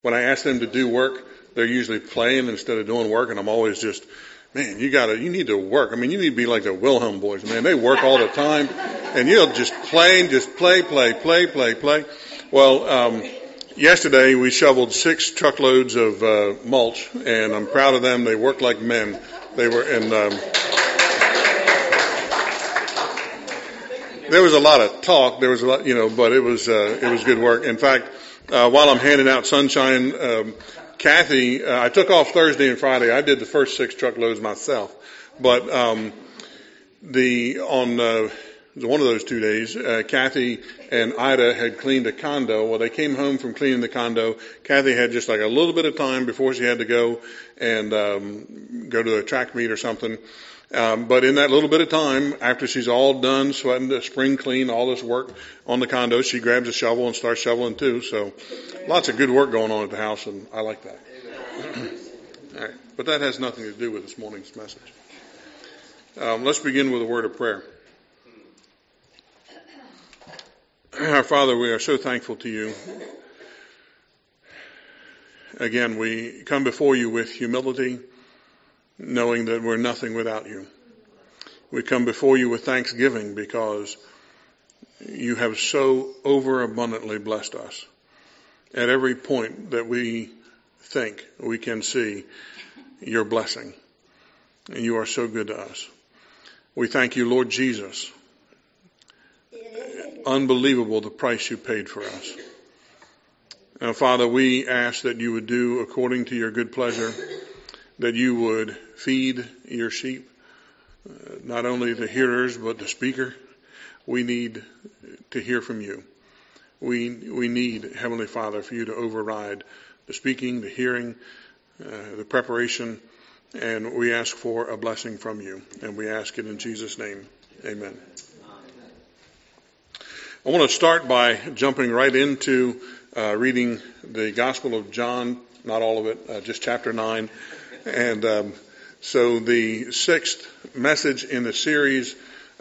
When I ask them to do work, they're usually playing instead of doing work, and I'm always just, man, you need to work. I mean, you need to be like the Wilhelm boys, man. They work all the time, and just play. Well, yesterday we shoveled 6 truckloads of mulch, and I'm proud of them. They worked like men. They were, and there was a lot of talk. There was a lot, but it was good work. In fact, while I'm handing out sunshine, Kathy, I took off Thursday and Friday. I did the first 6 truckloads myself, but on one of those 2 days, Kathy and Ida had cleaned a condo. Well, they came home from cleaning the condo. Kathy had just like a little bit of time before she had to go and go to a track meet or something. But in that little bit of time, after she's all done sweating the spring clean, all this work on the condo, she grabs a shovel and starts shoveling too. So lots of good work going on at the house, and I like that. All right. But that has nothing to do with this morning's message. Let's begin with a word of prayer. Our Father, we are so thankful to you. Again, we come before you with humility, knowing that we're nothing without you. We come before you with thanksgiving because you have so overabundantly blessed us. At every point that we think, we can see your blessing. And you are so good to us. We thank you, Lord Jesus. Unbelievable the price you paid for us. Now, Father, we ask that you would do according to your good pleasure, that you would feed your sheep, not only the hearers, but the speaker. We need to hear from you. We need, Heavenly Father, for you to override the speaking, the hearing, the preparation, and we ask for a blessing from you. And we ask it in Jesus' name. Amen. I want to start by jumping right into reading the Gospel of John, not all of it, just chapter 9. And so the 6th message in the series,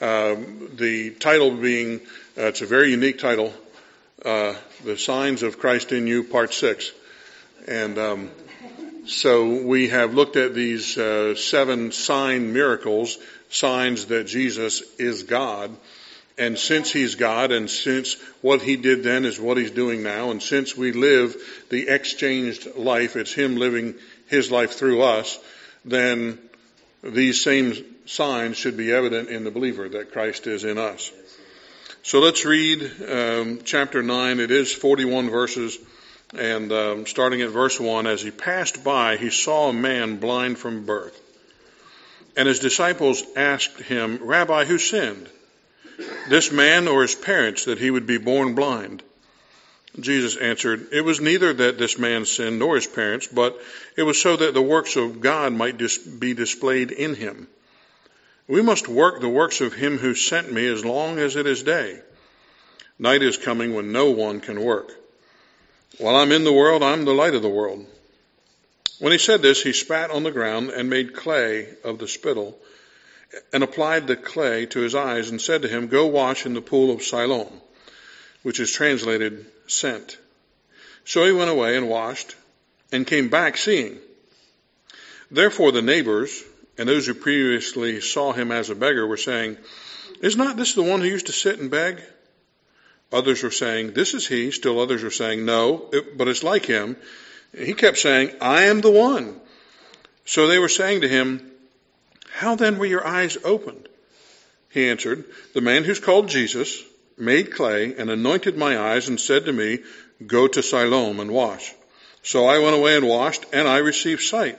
the title being, it's a very unique title, The Signs of Christ in You, Part 6. And so we have looked at these 7 sign miracles, signs that Jesus is God. And since he's God, and since what he did then is what he's doing now, and since we live the exchanged life, it's him living his life through us, then these same signs should be evident in the believer that Christ is in us. So let's read chapter 9. It is 41 verses, and starting at verse 1, as he passed by, he saw a man blind from birth. And his disciples asked him, Rabbi, who sinned, this man or his parents, that he would be born blind? Jesus answered, it was neither that this man sinned nor his parents, but it was so that the works of God might be displayed in him. We must work the works of him who sent me as long as it is day. Night is coming when no one can work. While I'm in the world, I'm the light of the world. When he said this, he spat on the ground and made clay of the spittle, and applied the clay to his eyes, and said to him, go wash in the pool of Siloam, which is translated sent. So he went away and washed, and came back seeing. Therefore the neighbors, and those who previously saw him as a beggar, were saying, is not this the one who used to sit and beg? Others were saying, this is he. Still others were saying, no, but it's like him. He kept saying, I am the one. So they were saying to him, how then were your eyes opened? He answered, the man who's called Jesus made clay and anointed my eyes and said to me, go to Siloam and wash. So I went away and washed, and I received sight.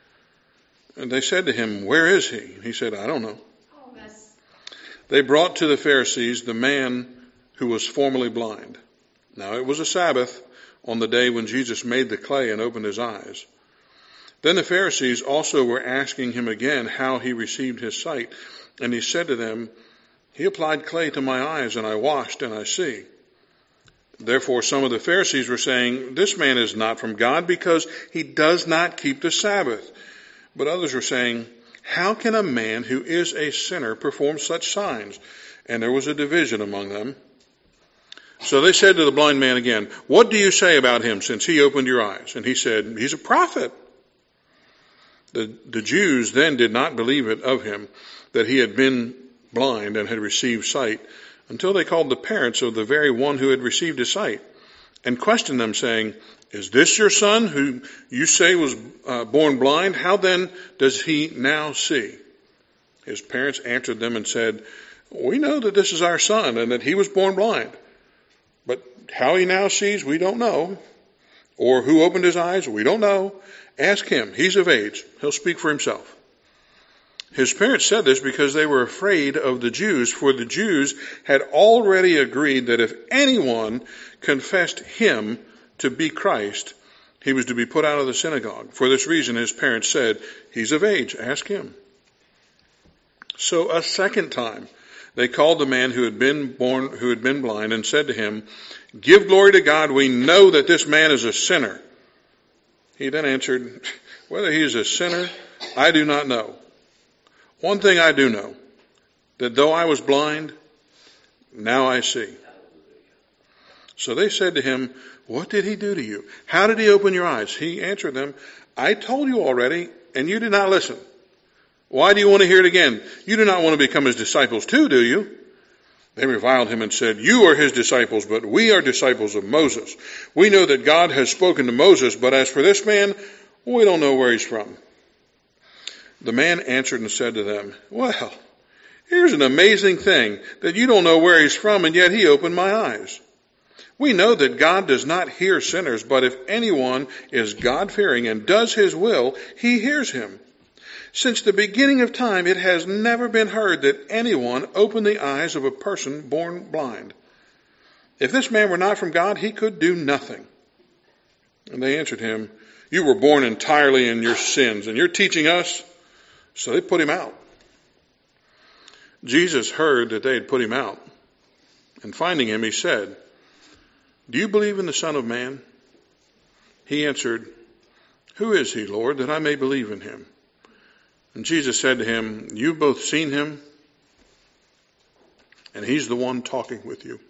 And they said to him, where is he? He said, I don't know. They brought to the Pharisees the man who was formerly blind. Now it was a Sabbath on the day when Jesus made the clay and opened his eyes. Then the Pharisees also were asking him again how he received his sight. And he said to them, he applied clay to my eyes, and I washed, and I see. Therefore some of the Pharisees were saying, this man is not from God, because he does not keep the Sabbath. But others were saying, how can a man who is a sinner perform such signs? And there was a division among them. So they said to the blind man again, "What do you say about him since he opened your eyes?" And he said, "He's a prophet." The Jews then did not believe it of him that he had been blind and had received sight, until they called the parents of the very one who had received his sight and questioned them, saying, "Is this your son who you say was born blind? How then does he now see?" His parents answered them and said, "We know that this is our son and that he was born blind. But how he now sees, we don't know. Or who opened his eyes, we don't know. Ask him. He's of age. He'll speak for himself." His parents said this because they were afraid of the Jews, for the Jews had already agreed that if anyone confessed him to be Christ, he was to be put out of the synagogue. For this reason, his parents said, "He's of age. Ask him." So a second time, they called the man who had been blind, and said to him, "Give glory to God. We know that this man is a sinner." He then answered, "Whether he is a sinner, I do not know. One thing I do know, that though I was blind, now I see." So they said to him, "What did he do to you? How did he open your eyes?" He answered them, "I told you already, and you did not listen. Why do you want to hear it again? You do not want to become his disciples too, do you?" They reviled him and said, "You are his disciples, but we are disciples of Moses. We know that God has spoken to Moses, but as for this man, we don't know where he's from." The man answered and said to them, "Well, here's an amazing thing, that you don't know where he's from, and yet he opened my eyes. We know that God does not hear sinners, but if anyone is God-fearing and does his will, he hears him. Since the beginning of time, it has never been heard that anyone opened the eyes of a person born blind. If this man were not from God, he could do nothing." And they answered him, "You were born entirely in your sins, and you're teaching us?" So they put him out. Jesus heard that they had put him out, and finding him, he said, "Do you believe in the Son of Man?" He answered, "Who is he, Lord, that I may believe in him?" And Jesus said to him, "You've both seen him, and he's the one talking with you."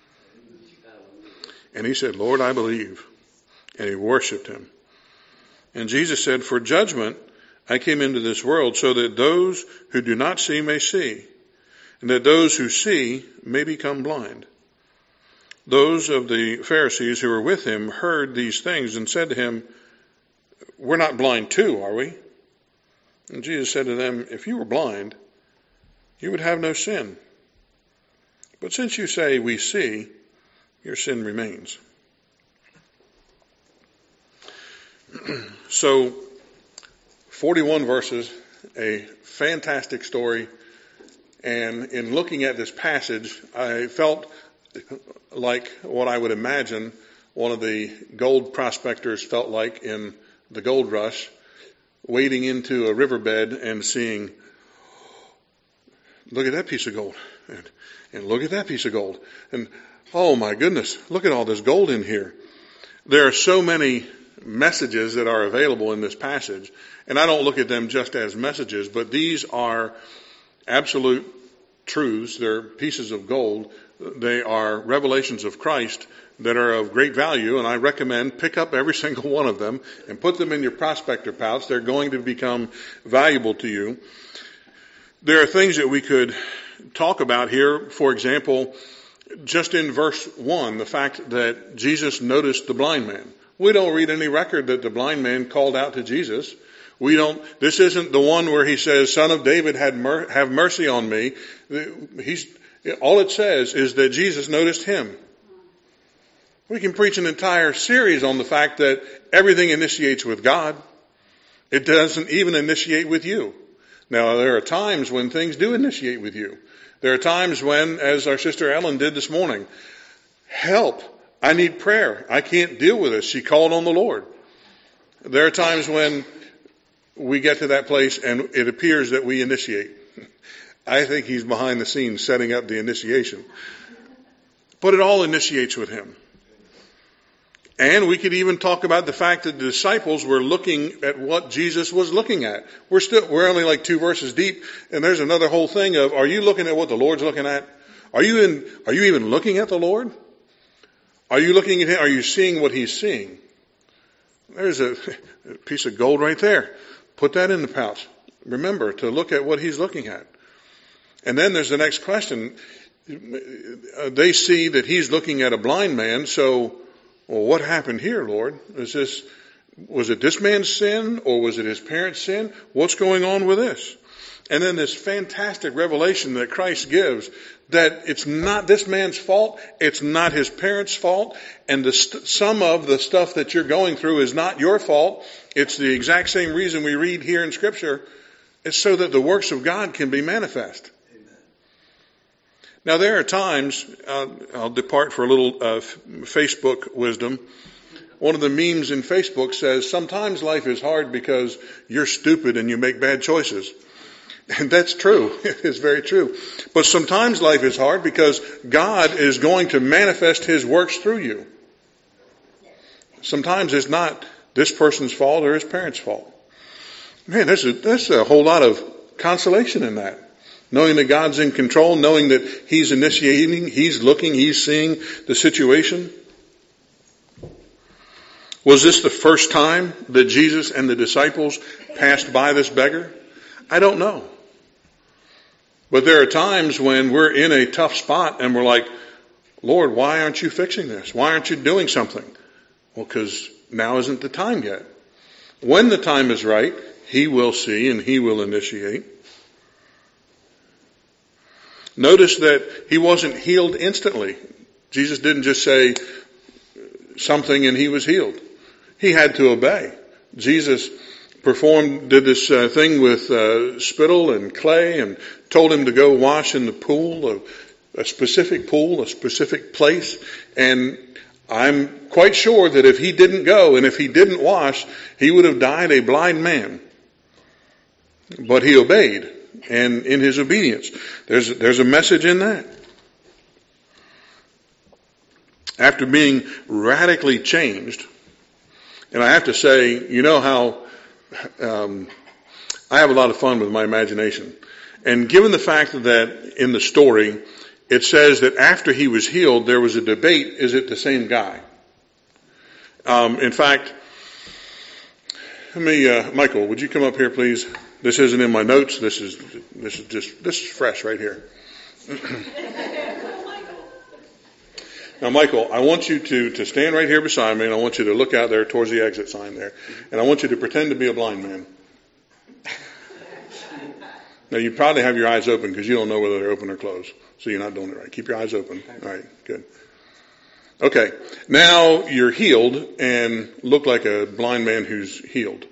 And he said, "Lord, I believe." And he worshiped him. And Jesus said, "For judgment I came into this world, so that those who do not see may see, and that those who see may become blind." Those of the Pharisees who were with him heard these things and said to him, "We're not blind too, are we?" And Jesus said to them, "If you were blind, you would have no sin. But since you say, 'We see,' your sin remains." So, 41 verses, a fantastic story. And in looking at this passage, I felt like what I would imagine one of the gold prospectors felt like in the gold rush, wading into a riverbed and seeing, "Look at that piece of gold, and look at that piece of gold, and oh my goodness, look at all this gold in here." There are so many messages that are available in this passage, and I don't look at them just as messages, but these are absolute truths. They're pieces of gold. They are revelations of Christ that are of great value, and I recommend pick up every single one of them and put them in your prospector pouch. They're going to become valuable to you. There are things that we could talk about here. For example, just in verse 1, the fact that Jesus noticed the blind man. We don't read any record that the blind man called out to Jesus. This isn't the one where he says, "Son of David, have mercy on me." All it says is that Jesus noticed him. We can preach an entire series on the fact that everything initiates with God. It doesn't even initiate with you. Now, there are times when things do initiate with you. There are times when, as our sister Ellen did this morning, "Help, I need prayer. I can't deal with this." She called on the Lord. There are times when we get to that place and it appears that we initiate. I think he's behind the scenes setting up the initiation. But it all initiates with him. And we could even talk about the fact that the disciples were looking at what Jesus was looking at. We're only like 2 verses deep, and there's another whole thing of, are you looking at what the Lord's looking at? Are you even looking at the Lord? Are you looking at him? Are you seeing what he's seeing? There's a piece of gold right there. Put that in the pouch. Remember to look at what he's looking at. And then there's the next question. They see that he's looking at a blind man, so, well, what happened here, Lord? Was it this man's sin, or was it his parents' sin? What's going on with this? And then this fantastic revelation that Christ gives, that it's not this man's fault, it's not his parents' fault, and some of the stuff that you're going through is not your fault. It's the exact same reason we read here in Scripture. It's so that the works of God can be manifest. Amen. Now there are times, I'll depart for a little Facebook wisdom. One of the memes in Facebook says, sometimes life is hard because you're stupid and you make bad choices. And that's true. It is very true. But sometimes life is hard because God is going to manifest his works through you. Sometimes it's not this person's fault or his parents' fault. Man, there's a whole lot of consolation in that. Knowing that God's in control, knowing that he's initiating, he's looking, he's seeing the situation. Was this the first time that Jesus and the disciples passed by this beggar? I don't know. But there are times when we're in a tough spot and we're like, Lord, why aren't you fixing this? Why aren't you doing something? Well, because now isn't the time yet. When the time is right, he will see and he will initiate. Notice that he wasn't healed instantly. Jesus didn't just say something and he was healed. He had to obey. Jesus did this thing with spittle and clay and told him to go wash in the pool, a specific place. And I'm quite sure that if he didn't go and if he didn't wash, he would have died a blind man. But he obeyed, and in his obedience, there's a message in that. After being radically changed, and I have to say, you know how I have a lot of fun with my imagination. And given the fact that in the story, it says that after he was healed, there was a debate, is it the same guy? In fact, Michael, would you come up here, please? This isn't in my notes. This is fresh right here. Now, Michael, I want you to stand right here beside me, and I want you to look out there towards the exit sign there. And I want you to pretend to be a blind man. Now, you probably have your eyes open because you don't know whether they're open or closed. So you're not doing it right. Keep your eyes open. All right, good. Okay, now you're healed and look like a blind man who's healed.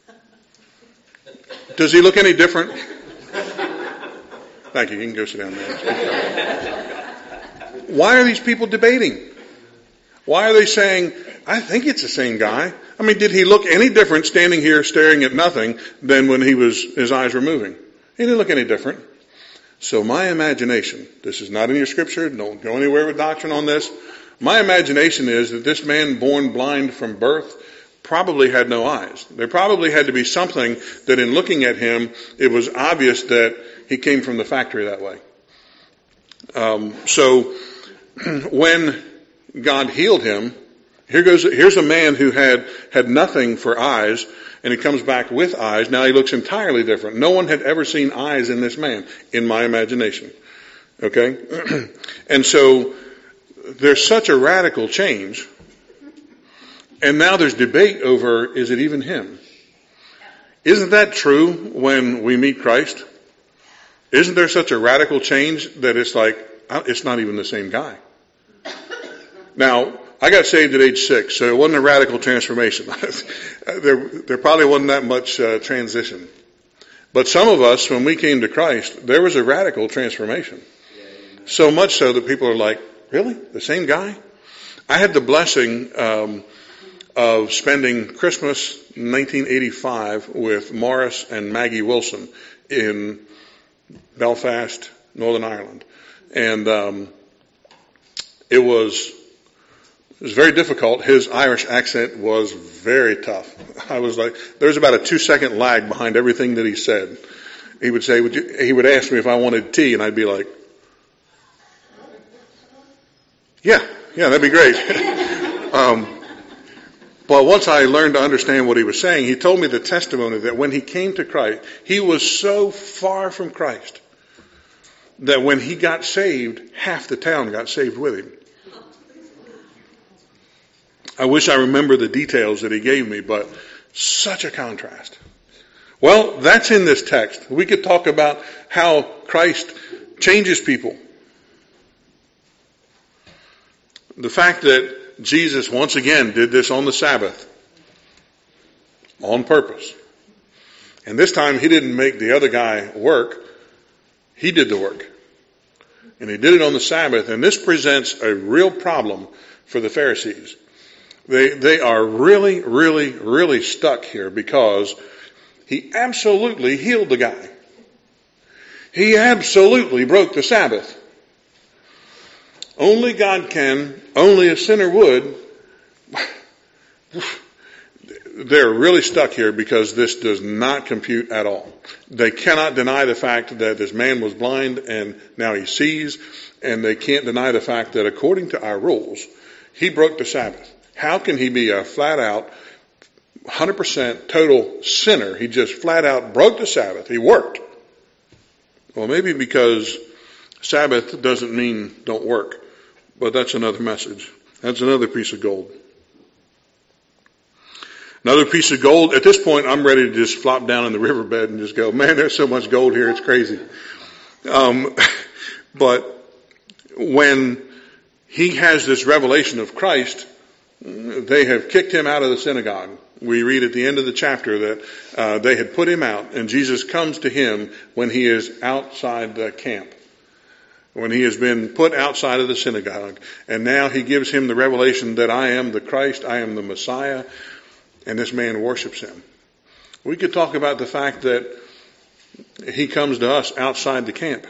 Does he look any different? Thank you. You can go sit down there. Why are these people debating? Why are they saying, I think it's the same guy? I mean, did he look any different standing here staring at nothing than when his eyes were moving? He didn't look any different. So my imagination, this is not in your scripture, don't go anywhere with doctrine on this. My imagination is that this man born blind from birth probably had no eyes. There probably had to be something that in looking at him, it was obvious that he came from the factory that way. So when God healed him, here's a man who had nothing for eyes, and he comes back with eyes. Now he looks entirely different. No one had ever seen eyes in this man, in my imagination. Okay? And so there's such a radical change. And now there's debate over, is it even him? Isn't that true when we meet Christ? Isn't there such a radical change that it's like, it's not even the same guy? Now, I got saved at age 6, so it wasn't a radical transformation. There probably wasn't that much transition. But some of us, when we came to Christ, there was a radical transformation. So much so that people are like, really? The same guy? I had the blessing of spending Christmas 1985 with Morris and Maggie Wilson in Belfast, Northern Ireland. And it was very difficult. His Irish accent was very tough. I was like, there was about a 2-second lag behind everything that he said. He would say, he would ask me if I wanted tea, and I'd be like, yeah, Yeah, that'd be great. But once I learned to understand what he was saying, he told me the testimony that when he came to Christ, he was so far from Christ that when he got saved, half the town got saved with him. I wish I remember the details that he gave me, but such a contrast. Well, that's in this text. We could talk about how Christ changes people. The fact that Jesus once again did this on the Sabbath on purpose. And this time he didn't make the other guy work. He did the work. And he did it on the Sabbath. And this presents a real problem for the Pharisees. They are really, really, really stuck here because he absolutely healed the guy. He absolutely broke the Sabbath. Only God can, only a sinner would. They're really stuck here because this does not compute at all. They cannot deny the fact that this man was blind and now he sees, and they can't deny the fact that according to our rules, he broke the Sabbath. How can he be a flat out 100% total sinner? He just flat out broke the Sabbath. He worked. Well, maybe because Sabbath doesn't mean don't work, but that's another message. That's another piece of gold. Another piece of gold. At this point, I'm ready to just flop down in the riverbed and just go, man, there's so much gold here, it's crazy. But when he has this revelation of Christ, they have kicked him out of the synagogue. We read at the end of the chapter that they had put him out, and Jesus comes to him when he is outside the camp, when he has been put outside of the synagogue. And now he gives him the revelation that I am the Christ, I am the Messiah, and this man worships him. We could talk about the fact that he comes to us outside the camp.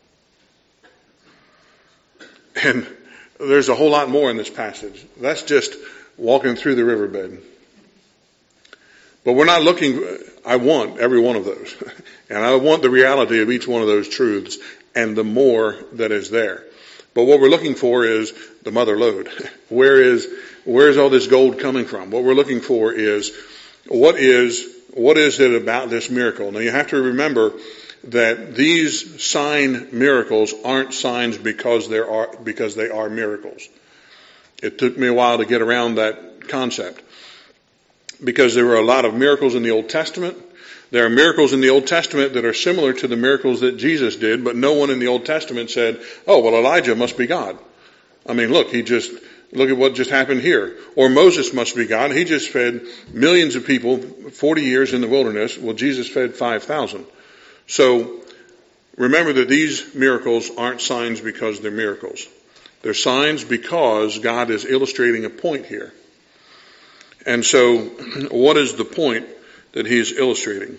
And there's a whole lot more in this passage. That's just walking through the riverbed. But we're not looking, I want every one of those. And I want the reality of each one of those truths and the more that is there. But what we're looking for is the mother lode. Where's all this gold coming from? What we're looking for is what is it about this miracle? Now you have to remember that these sign miracles aren't signs because they are miracles. It took me a while to get around that concept, because there were a lot of miracles in the Old Testament. There are miracles in the Old Testament that are similar to the miracles that Jesus did, but no one in the Old Testament said, oh, well, Elijah must be God. I mean, look at what just happened here. Or Moses must be God. He just fed millions of people 40 years in the wilderness. Well, Jesus fed 5,000. So remember that these miracles aren't signs because they're miracles. They're signs because God is illustrating a point here. And so what is the point that he's illustrating?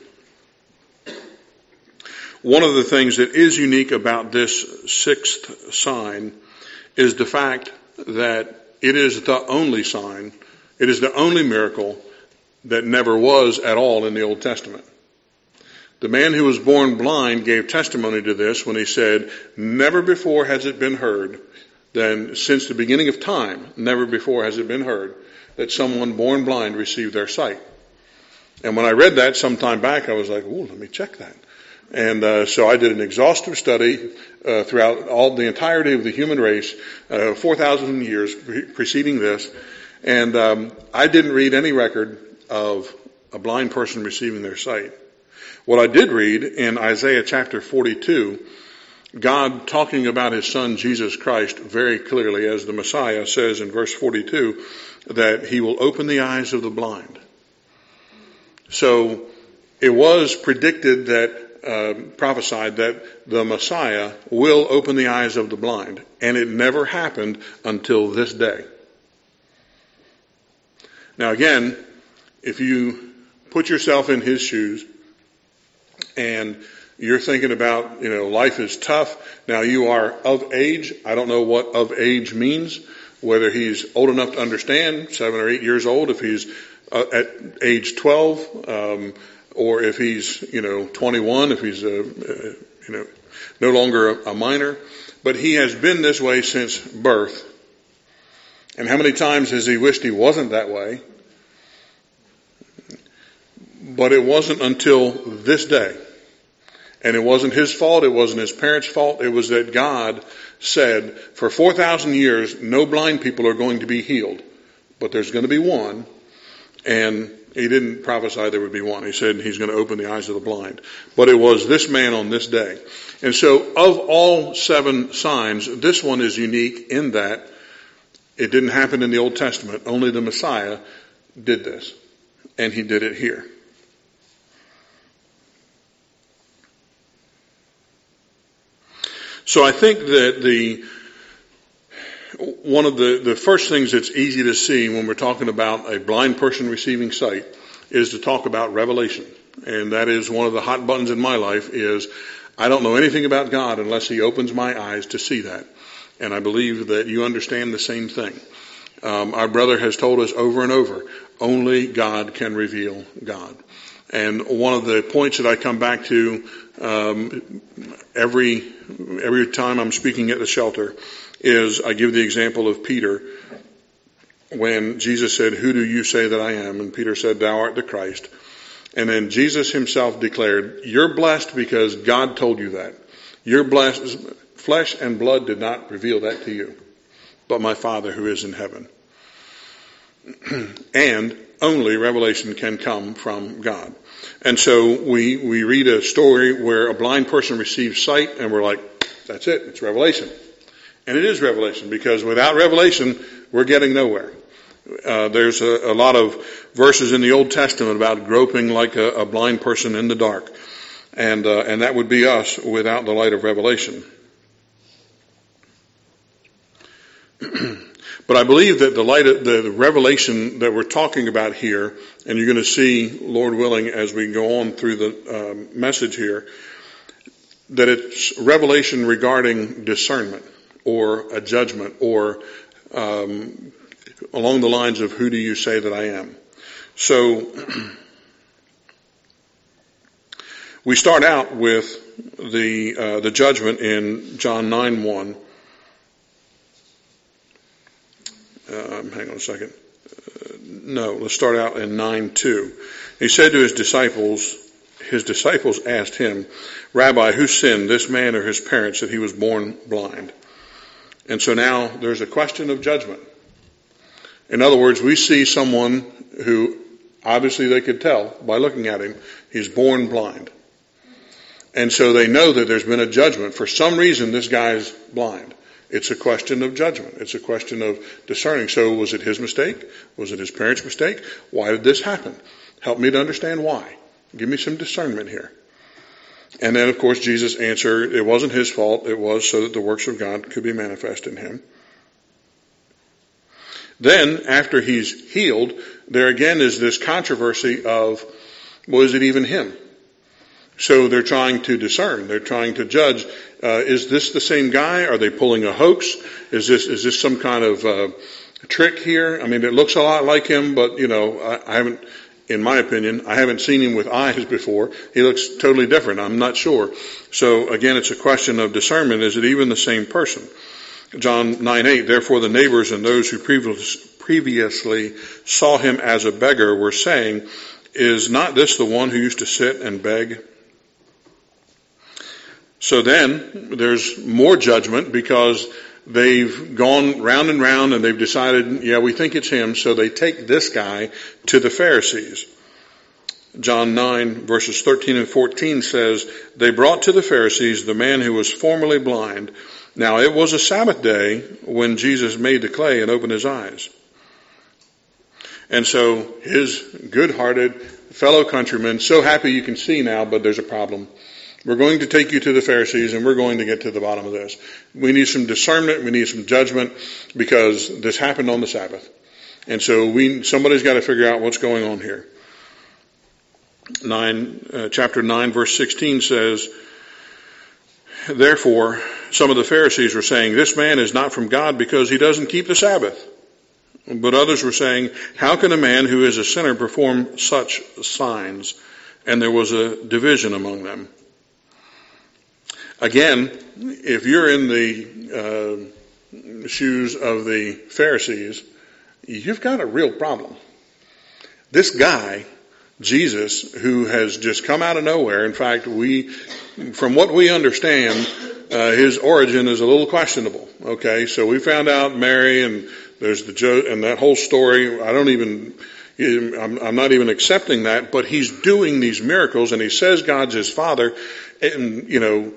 One of the things that is unique about this sixth sign is the fact that it is the only sign, it is the only miracle that never was at all in the Old Testament. The man who was born blind gave testimony to this when he said, never before has it been heard, then since the beginning of time, never before has it been heard that someone born blind received their sight. And when I read that some time back, I was like, ooh, let me check that. And so I did an exhaustive study throughout all the entirety of the human race, 4,000 years preceding this, and I didn't read any record of a blind person receiving their sight. What I did read in Isaiah chapter 42, God talking about his son Jesus Christ very clearly, as the Messiah says in verse 42, that he will open the eyes of the blind. So it was predicted that, prophesied that the Messiah will open the eyes of the blind. And it never happened until this day. Now again, if you put yourself in his shoes and you're thinking about, life is tough. Now you are of age. I don't know what of age means, whether he's old enough to understand, 7 or 8 years old, if he's at age 12, or if he's, 21, if he's, no longer a minor. But he has been this way since birth. And how many times has he wished he wasn't that way? But it wasn't until this day. And it wasn't his fault. It wasn't his parents' fault. It was that God said, for 4,000 years, no blind people are going to be healed. But there's going to be one. And he didn't prophesy there would be one. He said he's going to open the eyes of the blind. But it was this man on this day. And so of all 7 signs, this one is unique in that it didn't happen in the Old Testament. Only the Messiah did this. And he did it here. So I think that one of the first things that's easy to see when we're talking about a blind person receiving sight is to talk about revelation. And that is one of the hot buttons in my life is I don't know anything about God unless he opens my eyes to see that. And I believe that you understand the same thing. Our brother has told us over and over, only God can reveal God. And one of the points that I come back to every time I'm speaking at the shelter is I give the example of Peter when Jesus said, "Who do you say that I am?" And Peter said, "Thou art the Christ." And then Jesus himself declared, "You're blessed because God told you that. You're blessed. Flesh and blood did not reveal that to you, but my Father who is in heaven." And only revelation can come from God. And so we read a story where a blind person receives sight and we're like, that's it, it's revelation. And it is revelation because without revelation, we're getting nowhere. There's a lot of verses in the Old Testament about groping like a blind person in the dark. And that would be us without the light of revelation. But I believe that the revelation that we're talking about here, and you're going to see, Lord willing, as we go on through the message here, that it's revelation regarding discernment or a judgment or along the lines of who do you say that I am. So we start out with the judgment in John 9:1. Hang on a second. Let's start out in 9:2. He said to his disciples asked him, "Rabbi, who sinned, this man or his parents, that he was born blind?" And so now there's a question of judgment. In other words, we see someone who obviously they could tell by looking at him, he's born blind. And so they know that there's been a judgment. For some reason, this guy's blind. It's a question of judgment. It's a question of discerning. So was it his mistake? Was it his parents' mistake? Why did this happen? Help me to understand why. Give me some discernment here. And then, of course, Jesus answered, it wasn't his fault. It was so that the works of God could be manifest in him. Then, after he's healed, there again is this controversy of, was it even him? So they're trying to discern. They're trying to judge. Is this the same guy? Are they pulling a hoax? Is this some kind of trick here? I mean, it looks a lot like him, but I haven't, in my opinion, I haven't seen him with eyes before. He looks totally different. I'm not sure. So again, it's a question of discernment. Is it even the same person? John 9:8. Therefore, the neighbors and those who previously saw him as a beggar were saying, "Is not this the one who used to sit and beg?" So then there's more judgment because they've gone round and round and they've decided, yeah, we think it's him. So they take this guy to the Pharisees. John 9 verses 13 and 14 says, they brought to the Pharisees the man who was formerly blind. Now it was a Sabbath day when Jesus made the clay and opened his eyes. And so his good-hearted fellow countrymen, so happy you can see now, but there's a problem. We're going to take you to the Pharisees and we're going to get to the bottom of this. We need some discernment. We need some judgment because this happened on the Sabbath. And so somebody's got to figure out what's going on here. Chapter 9 verse 16 says, therefore, some of the Pharisees were saying, this man is not from God because he doesn't keep the Sabbath. But others were saying, how can a man who is a sinner perform such signs? And there was a division among them. Again, if you're in the shoes of the Pharisees, you've got a real problem. This guy, Jesus, who has just come out of nowhere, in fact, from what we understand, his origin is a little questionable. Okay, so we found out Mary and there's and that whole story. I'm not even accepting that, but he's doing these miracles and he says God's his Father, and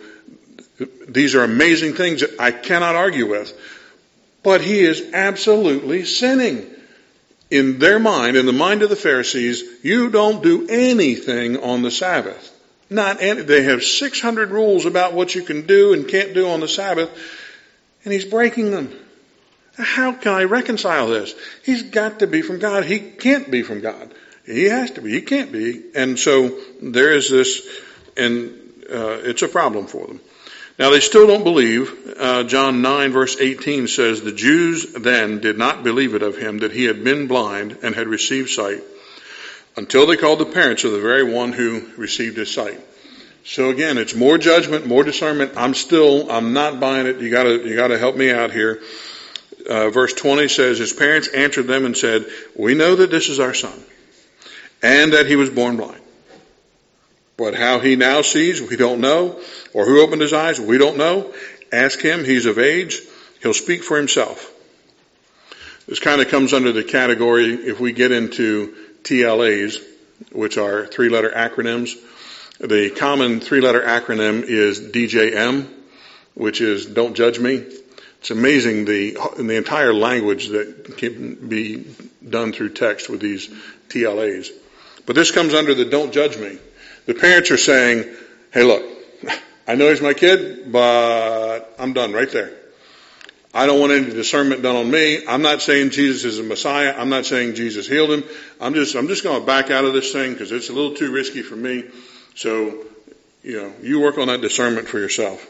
these are amazing things that I cannot argue with. But he is absolutely sinning. In their mind, in the mind of the Pharisees, you don't do anything on the Sabbath. They have 600 rules about what you can do and can't do on the Sabbath, and he's breaking them. How can I reconcile this? He's got to be from God. He can't be from God. He has to be. He can't be. And so there is this, and it's a problem for them. Now they still don't believe. John 9 verse 18 says, the Jews then did not believe it of him that he had been blind and had received sight until they called the parents of the very one who received his sight. So again, it's more judgment, more discernment. I'm not buying it. You gotta help me out here. Verse 20 says, his parents answered them and said, we know that this is our son and that he was born blind. But how he now sees, we don't know. Or who opened his eyes, we don't know. Ask him, he's of age. He'll speak for himself. This kind of comes under the category, if we get into TLAs, which are three-letter acronyms. The common three-letter acronym is DJM, which is don't judge me. It's amazing the entire language that can be done through text with these TLAs. But this comes under the don't judge me. The parents are saying, hey, look, I know he's my kid, but I'm done right there. I don't want any discernment done on me. I'm not saying Jesus is a Messiah. I'm not saying Jesus healed him. I'm just going to back out of this thing because it's a little too risky for me. So, you work on that discernment for yourself.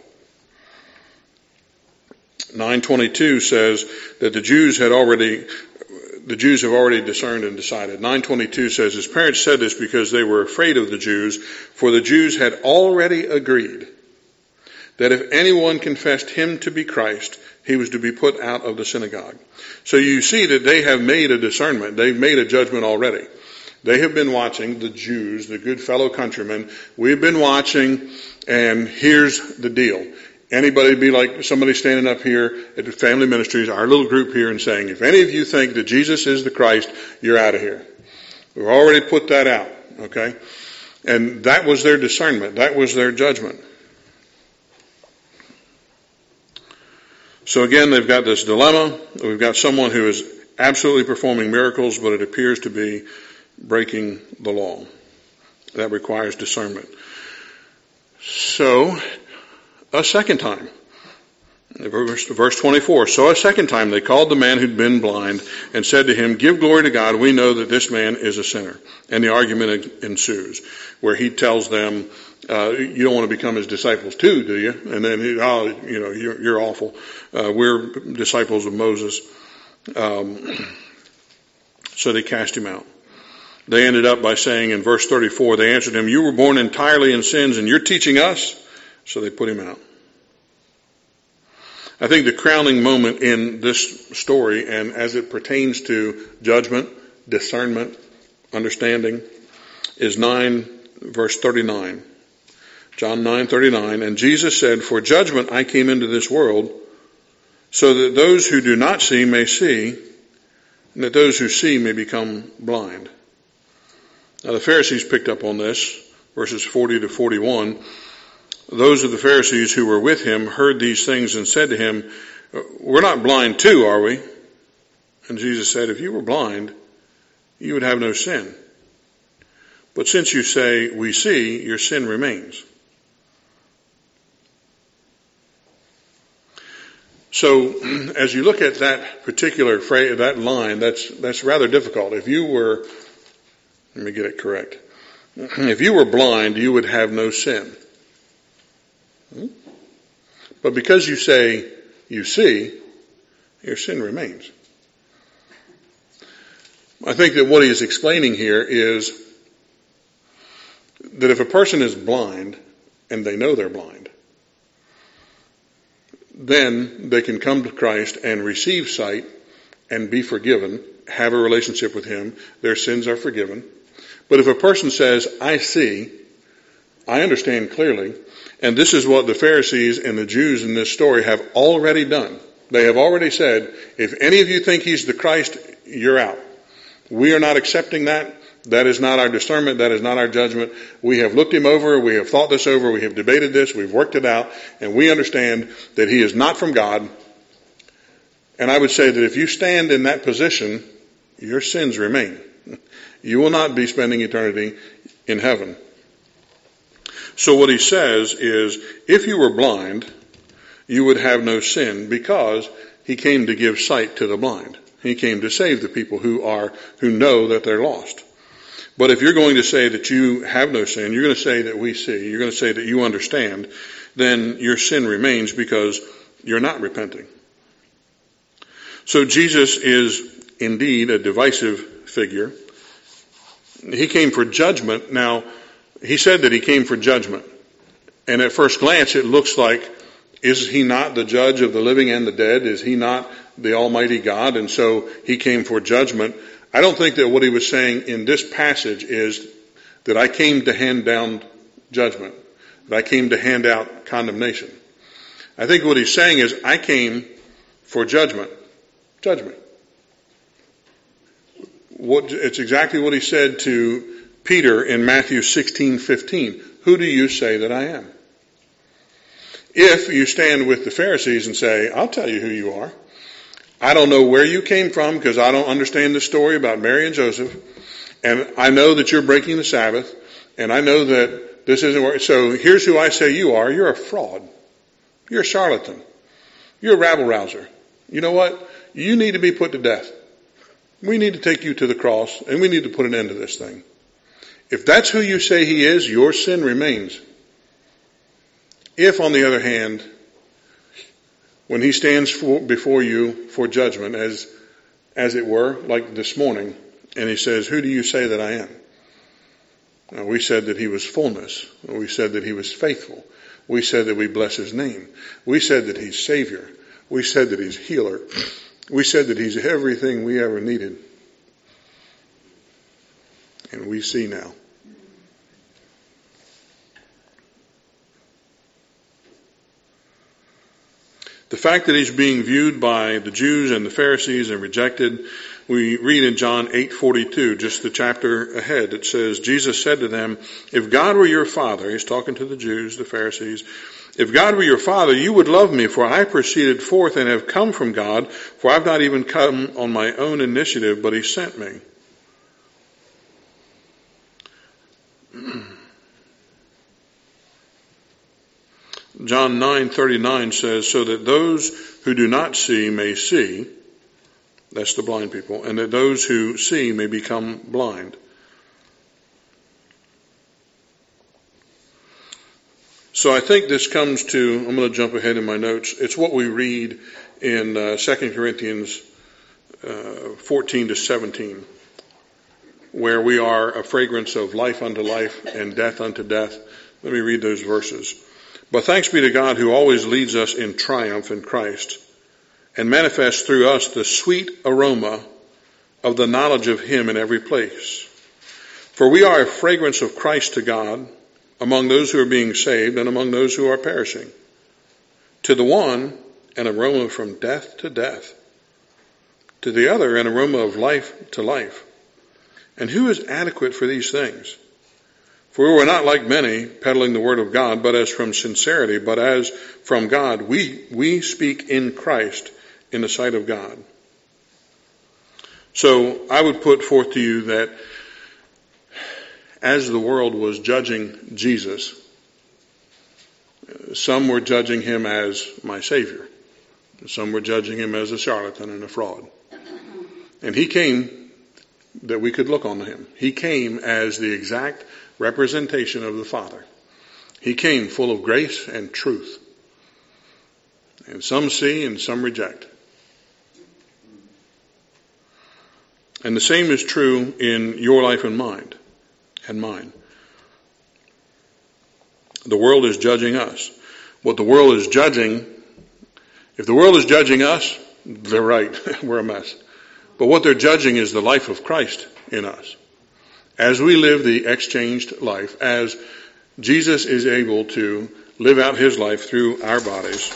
9:22 says that the Jews have already discerned and decided. 9:22 says his parents said this because they were afraid of the Jews, for the Jews had already agreed that if anyone confessed him to be Christ, he was to be put out of the synagogue. So you see that they have made a discernment. They've made a judgment already. They have been watching, the Jews, the good fellow countrymen. We've been watching, and here's the deal. Anybody be like somebody standing up here at the Family Ministries, our little group here, and saying, if any of you think that Jesus is the Christ, you're out of here. We've already put that out, okay? And that was their discernment. That was their judgment. So again, they've got this dilemma. We've got someone who is absolutely performing miracles, but it appears to be breaking the law. That requires discernment. So, a second time. Verse 24. So a second time they called the man who'd been blind and said to him, give glory to God. We know that this man is a sinner. And the argument ensues where he tells them, you don't want to become his disciples too, do you? And then, you're awful. We're disciples of Moses. So they cast him out. They ended up by saying in verse 34, they answered him, you were born entirely in sins and you're teaching us. So they put him out. I think the crowning moment in this story, and as it pertains to judgment, discernment, understanding, is 9 verse 39. John 9:39, and Jesus said, for judgment I came into this world, so that those who do not see may see, and that those who see may become blind. Now the Pharisees picked up on this, verses 40 to 41. Those of the Pharisees who were with him heard these things and said to him, we're not blind too, are we? And Jesus said, if you were blind, you would have no sin. But since you say, we see, your sin remains. So, as you look at that particular phrase, that line, that's rather difficult. If you were, let me get it correct. If you were blind, you would have no sin. But because you say you see, your sin remains. I think that what he is explaining here is that if a person is blind and they know they're blind, then they can come to Christ and receive sight and be forgiven, have a relationship with him. Their sins are forgiven. But if a person says, I see, I understand clearly, and this is what the Pharisees and the Jews in this story have already done. They have already said, if any of you think he's the Christ, you're out. We are not accepting that. That is not our discernment. That is not our judgment. We have looked him over. We have thought this over. We have debated this. We've worked it out. And we understand that he is not from God. And I would say that if you stand in that position, your sins remain. You will not be spending eternity in heaven. So what he says is, if you were blind, you would have no sin, because he came to give sight to the blind. He came to save the people who know that they're lost. But if you're going to say that you have no sin, you're going to say that we see, you're going to say that you understand, then your sin remains because you're not repenting. So Jesus is indeed a divisive figure. He came for judgment. Now, he said that he came for judgment. And at first glance, it looks like, is he not the judge of the living and the dead? Is he not the Almighty God? And so he came for judgment. I don't think that what he was saying in this passage is that I came to hand down judgment, that I came to hand out condemnation. I think what he's saying is, I came for judgment. Judgment. It's exactly what he said to Peter in Matthew 16:15. Who do you say that I am? If you stand with the Pharisees and say, I'll tell you who you are. I don't know where you came from because I don't understand the story about Mary and Joseph. And I know that you're breaking the Sabbath. And I know that this isn't where. So here's who I say you are. You're a fraud. You're a charlatan. You're a rabble-rouser. You know what? You need to be put to death. We need to take you to the cross, and we need to put an end to this thing. If that's who you say he is, your sin remains. If, on the other hand, when he stands before you for judgment, as it were, like this morning, and he says, who do you say that I am? Now, we said that he was fullness. We said that he was faithful. We said that we bless his name. We said that he's Savior. We said that he's healer. We said that he's everything we ever needed. And we see now. The fact that he's being viewed by the Jews and the Pharisees and rejected, we read in John 8:42, just the chapter ahead, it says, Jesus said to them, if God were your Father, he's talking to the Jews, the Pharisees, if God were your Father, you would love me, for I proceeded forth and have come from God, for I've not even come on my own initiative, but he sent me. John 9:39 says, so that those who do not see may see, that's the blind people, and that those who see may become blind. So I think this comes to, I'm going to jump ahead in my notes, it's what we read in 2 Corinthians 14-17, where we are a fragrance of life unto life and death unto death. Let me read those verses. But thanks be to God who always leads us in triumph in Christ and manifests through us the sweet aroma of the knowledge of him in every place. For we are a fragrance of Christ to God among those who are being saved and among those who are perishing. To the one, an aroma from death to death. To the other, an aroma of life to life. And who is adequate for these things? For we were not like many peddling the word of God, but as from sincerity, but as from God, we speak in Christ in the sight of God. So I would put forth to you that as the world was judging Jesus, some were judging him as my Savior. Some were judging him as a charlatan and a fraud. And he came that we could look on him. He came as the exact representation of the Father. He came full of grace and truth. And some see and some reject. And the same is true in your life and mine. The world is judging us. What the world is judging If the world is judging us, they're right. We're a mess. But what they're judging is the life of Christ in us. As we live the exchanged life, as Jesus is able to live out his life through our bodies,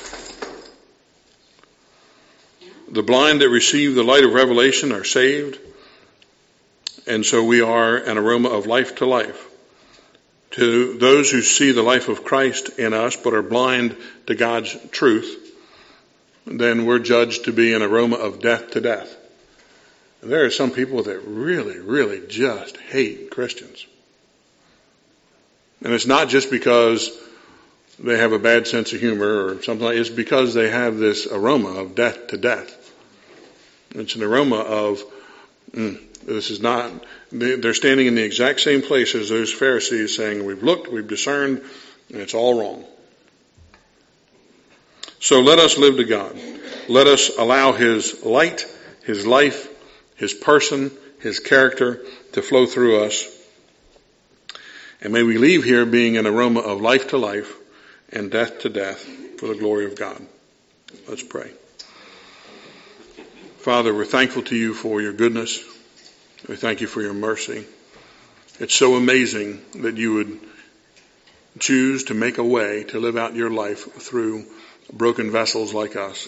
the blind that receive the light of revelation are saved, and so we are an aroma of life to life. To those who see the life of Christ in us but are blind to God's truth, then we're judged to be an aroma of death to death. And there are some people that really, really just hate Christians. And it's not just because they have a bad sense of humor or something like that. It's because they have this aroma of death to death. It's an aroma of, this is not, they're standing in the exact same place as those Pharisees saying, we've looked, we've discerned, and it's all wrong. So let us live to God. Let us allow his light, his life, his person, his character to flow through us. And may we leave here being an aroma of life to life and death to death for the glory of God. Let's pray. Father, we're thankful to you for your goodness. We thank you for your mercy. It's so amazing that you would choose to make a way to live out your life through broken vessels like us.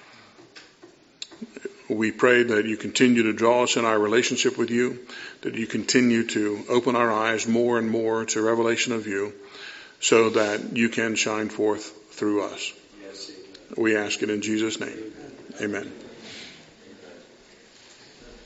We pray that you continue to draw us in our relationship with you, that you continue to open our eyes more and more to revelation of you so that you can shine forth through us. We ask it in Jesus' name. Amen.